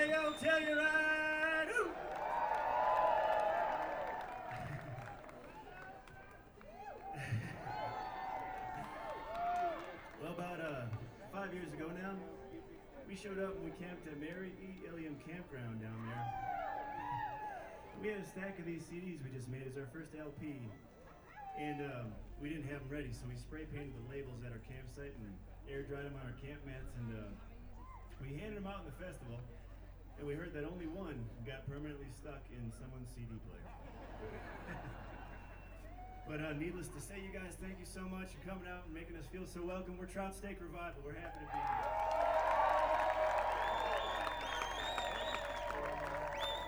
Hey-yo, Telluride! Ooh. Well, about 5 years ago now, we showed up and we camped at Mary E. Ilium Campground down there. We had a stack of these CDs we just made as our first LP. And we didn't have them ready, so we spray painted the labels at our campsite and air dried them on our camp mats, and we handed them out in the festival, and we heard that only one got permanently stuck in someone's CD player. But needless to say, you guys, thank you so much for coming out and making us feel so welcome. We're Trout Steak Revival. We're happy to be here.